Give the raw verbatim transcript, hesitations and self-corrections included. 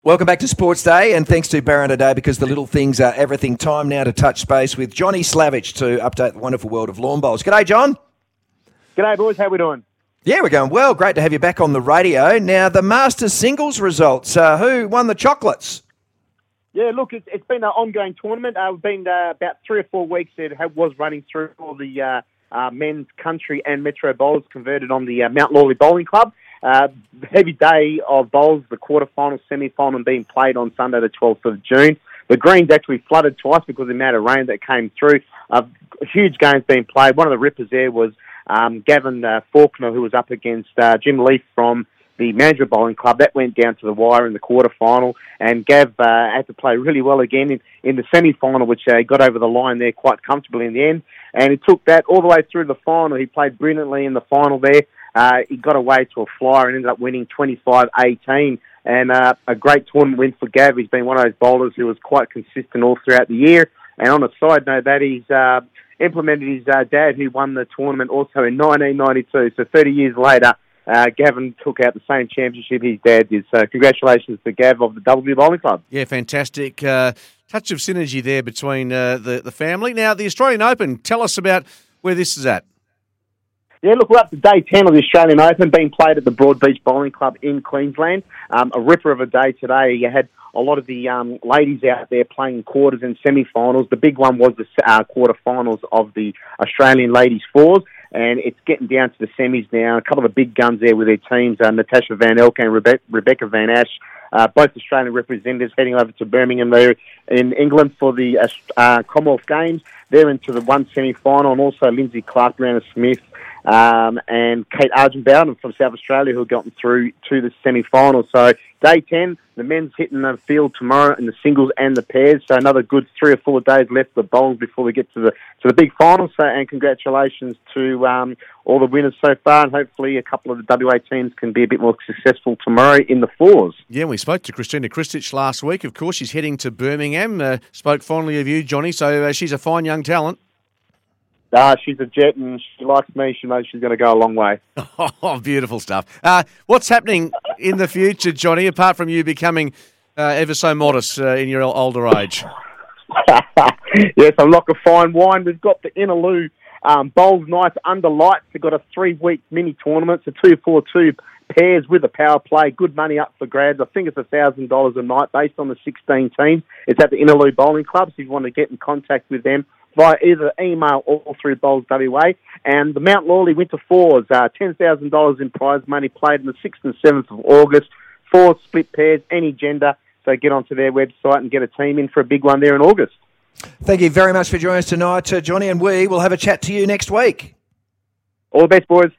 Welcome back to Sports Day, and thanks to Barron today because the little things are everything. Time now to touch base with Johnny Slavich to update the wonderful world of lawn bowls. G'day, John. G'day, boys. How we doing? Yeah, we're going well. Great to have you back on the radio. Now, the Masters singles results. Uh, who won the chocolates? Yeah, look, it's, it's been an ongoing tournament. Uh, we've been uh, about three or four weeks. It was running through all the uh, uh, men's country and metro bowlers converted on the uh, Mount Lawley Bowling Club. Uh, heavy day of bowls, the quarterfinal, semi-final being played on Sunday the twelfth of June. The greens actually flooded twice because of the amount of rain that came through. Uh, huge games being played. One of the rippers there was um, Gavin uh, Faulkner, who was up against uh, Jim Leaf from the Mandurah Bowling Club. That went down to the wire in the quarterfinal, and Gav uh, had to play really well again in, in the semi-final, which uh, got over the line there quite comfortably in the end. And he took that all the way through the final. He played brilliantly in the final there. Uh, he got away to a flyer and ended up winning twenty-five eighteen. And uh, a great tournament win for Gav. He's been one of those bowlers who was quite consistent all throughout the year. And on a side note, that he's uh, implemented his uh, dad, who won the tournament also in nineteen ninety-two. So thirty years later, uh, Gavin took out the same championship his dad did. So congratulations to Gav of the W Bowling Club. Yeah, fantastic. Uh, touch of synergy there between uh, the, the family. Now, the Australian Open, tell us about where this is at. Yeah, look, we're up to day ten of the Australian Open, being played at the Broadbeach Bowling Club in Queensland. Um, a ripper of a day today. You had a lot of the um, ladies out there playing quarters and semi-finals. The big one was the uh, quarter-finals of the Australian Ladies Fours, and it's getting down to the semis now. A couple of the big guns there with their teams, uh, Natasha Van Elk and Rebe- Rebecca Van Ash, uh, both Australian representatives heading over to Birmingham there in England for the uh, Commonwealth Games. They're into the one semi-final, and also Lindsay Clark, Brianna Smith, Um, and Kate Argenbowden from South Australia, who have gotten through to the semi-final. So day ten, the men's hitting the field tomorrow in the singles and the pairs. So another good three or four days left for the bowls before we get to the to the big final. So and congratulations to um, all the winners so far, and hopefully a couple of the W A teams can be a bit more successful tomorrow in the fours. Yeah, we spoke to Christina Kristich last week. Of course, she's heading to Birmingham. Uh, spoke fondly of you, Johnny. So uh, she's a fine young talent. Uh, she's a jet, and she likes me. She knows she's going to go a long way. Oh, beautiful stuff. Uh, what's happening in the future, Johnny, apart from you becoming uh, ever so modest uh, in your older age? Yes, I'm like a fine wine. We've got the Innaloo um, Bowls Nights under lights. We've got a three-week mini tournament, so two four two pairs with a power play. Good money up for grabs. I think it's one thousand dollars a night based on the sixteen teams. It's at the Innaloo Bowling Club, so if you want to get in contact with them, via either email or through Bowls W A. And the Mount Lawley Winter Fours, uh, ten thousand dollars in prize money, played on the sixth and seventh of August. Four split pairs, any gender. So get onto their website and get a team in for a big one there in August. Thank you very much for joining us tonight, uh, Johnny, and we will have a chat to you next week. All the best, boys.